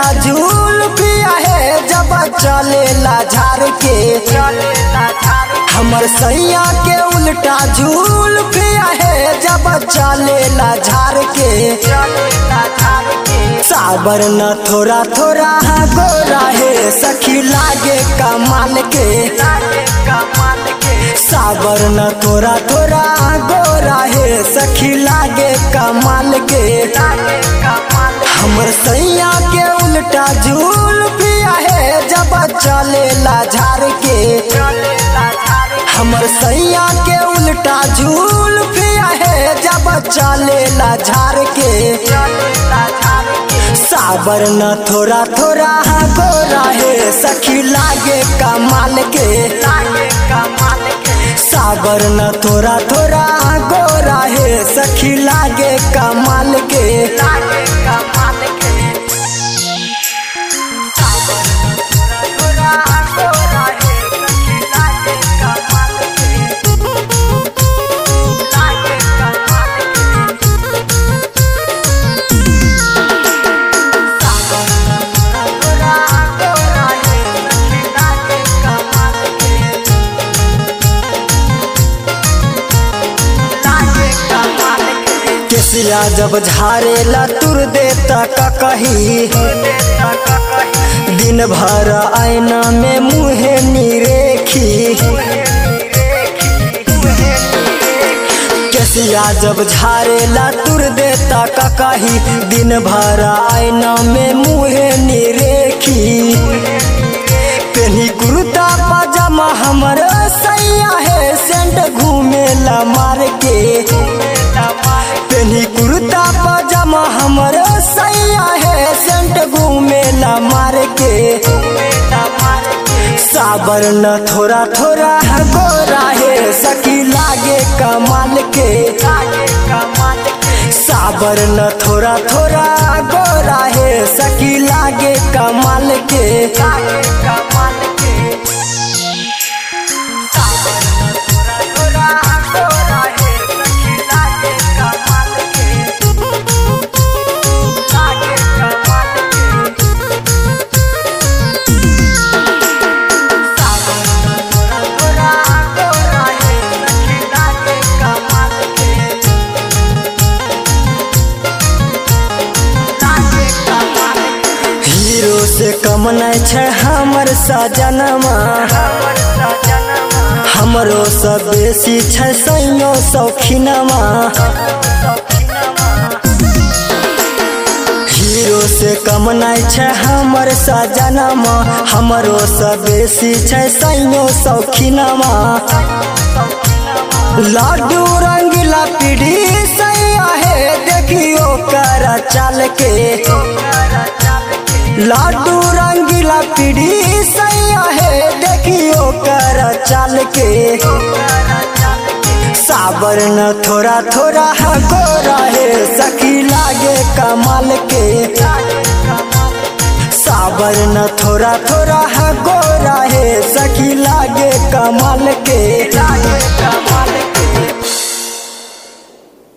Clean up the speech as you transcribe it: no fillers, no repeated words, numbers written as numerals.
उल्टा जुल्फिया है जब चलेला झाड़ के। हमर सैया के उल्टा जुल्फिया है जब चलेला झाड़ के। साबर न थोड़ा थोड़ा गोरा है सखी लागे कमाल के। साबर न थोड़ा थोड़ा गोरा है सखी लागे कमाल के। हमर सैया के उल्टा जुल्फिया है जब चलेला झाड़ के। हमर सैया के उल्टा जुल्फिया है जब चलेला झाड़ के। साबर न थोड़ा थोड़ा गोरा है सखी लागे कमाल के। साबर न थोड़ा थोड़ा गोरा है सखी लागे कमाल के। केसिया जब झारेला तुर देता कही, दिन भर आईना में मुँहे निरेखी। केसिया जब झारेला तुर देता कही, दिन भर आईना में मुँहे निरेखी। पेनी कुर्ता पजामा हमर सैया है सेंट घूमेला मार के। पेनी कुर्ता पजामा हमर सैया है सेंट घूमेला मार के। साबर न थोड़ा थोड़ा गोरा है सखी लागे कमाल के। साबर न थोड़ा थोड़ा गोरा है सखी लागे कमाल के। से कम नहीं छै हमर सजनमा, हमरो से बेसी छै सैयो शौखिनमा। हीरो से कम नहीं छै हमर सजनमा, हमरो से बेसी छै सैयो शौखिनमा। लाडू रंगीला पीढ़ी सैया है देखियो कर चाल के। लाडू रंगीला पीढ़ी सैया है देखियो कर चाल के। साबर न थोड़ा थोड़ा गोरा है सखी लागे कमाल के। साबर न थोड़ा थोड़ा गोरा है सखी लागे कमाल के।